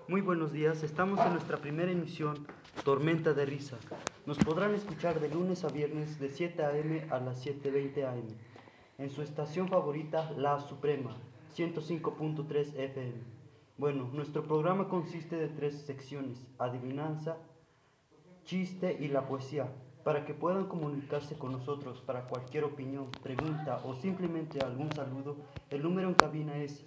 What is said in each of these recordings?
Muy buenos días, estamos en nuestra primera emisión, Tormenta de Risa. Nos podrán escuchar de lunes a viernes de 7 a.m. a las 7:20 a.m. en su estación favorita, La Suprema, 105.3 FM. Bueno, nuestro programa consiste de 3 secciones, adivinanza, chiste y la poesía. Para que puedan comunicarse con nosotros para cualquier opinión, pregunta o simplemente algún saludo, el número en cabina es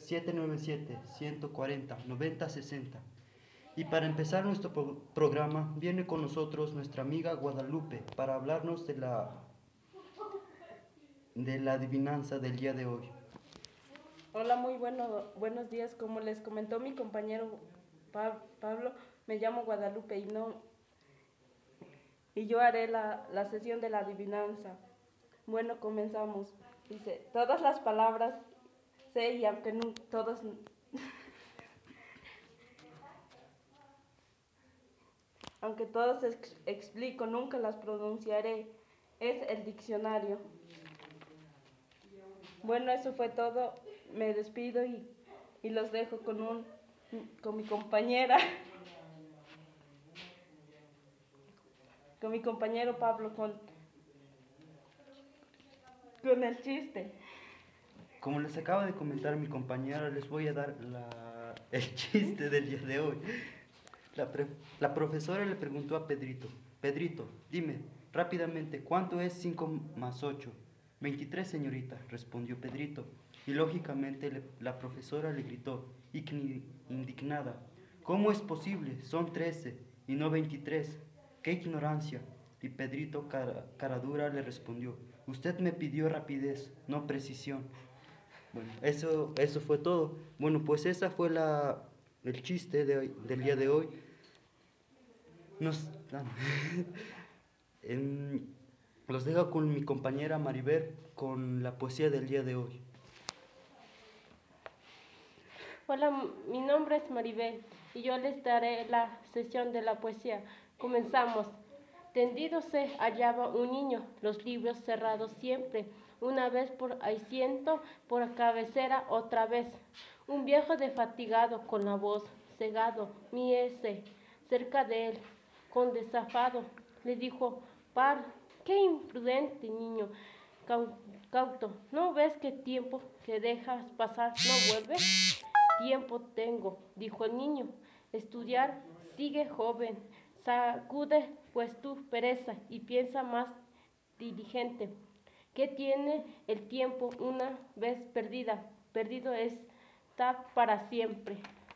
797-140-9060. Y para empezar nuestro programa, viene con nosotros nuestra amiga Guadalupe para hablarnos de la adivinanza del día de hoy. Hola, muy buenos días. Como les comentó mi compañero Pablo, me llamo Guadalupe y yo haré la sesión de la adivinanza. Bueno, comenzamos. Dice, todas las palabras sé y aunque no todos aunque todos explico, nunca las pronunciaré. Es el diccionario. Bueno, eso fue todo. Me despido y los dejo con mi compañera, con mi compañero Pablo, con el chiste. Como les acaba de comentar mi compañera, les voy a dar el chiste del día de hoy. La profesora le preguntó a Pedrito, Pedrito, dime rápidamente, ¿cuánto es 5 más 8? 23, señorita, respondió Pedrito. Y lógicamente la profesora le gritó, indignada, ¿cómo es posible? Son 13 y no 23. ¡Qué ignorancia! Y Pedrito, cara dura, le respondió, usted me pidió rapidez, no precisión. Bueno, eso fue todo. Bueno, pues esa fue el chiste del día de hoy. Nos, em, los dejo con mi compañera Maribel con la poesía del día de hoy. Hola, mi nombre es Maribel y yo les daré la sesión de la poesía. Comenzamos. Tendido se hallaba un niño, los libros cerrados siempre, una vez por asiento, por cabecera otra vez. Un viejo desfatigado, con la voz cegado, miese, cerca de él, con desafado, le dijo, par, qué imprudente niño, cauto, ¿no ves qué tiempo que dejas pasar no vuelve? Tiempo tengo, dijo el niño, estudiar sigue joven, sacude pues tu pereza y piensa más diligente. ¿Qué tiene el tiempo una vez perdida? Perdido está para siempre.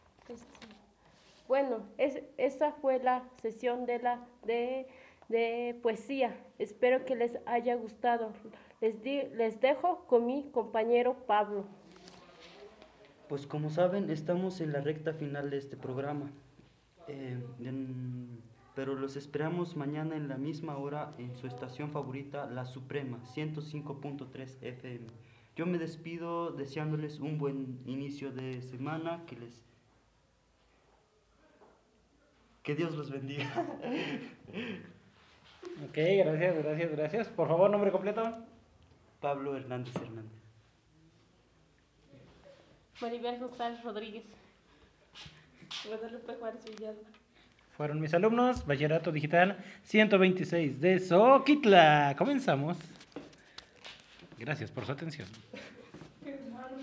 Bueno, esa fue la sesión de poesía. Espero que les haya gustado. Les dejo con mi compañero Pablo. Pues como saben, estamos en la recta final de este programa. Pero los esperamos mañana en la misma hora en su estación favorita, La Suprema, 105.3 FM. Yo me despido deseándoles un buen inicio de semana, que Dios los bendiga. Ok, gracias. Por favor, nombre completo. Pablo Hernández Hernández. Maribel González Rodríguez. Guadalupe Juárez Villalba. Fueron mis alumnos, Bachillerato Digital 126 de Soquitla. Comenzamos. Gracias por su atención.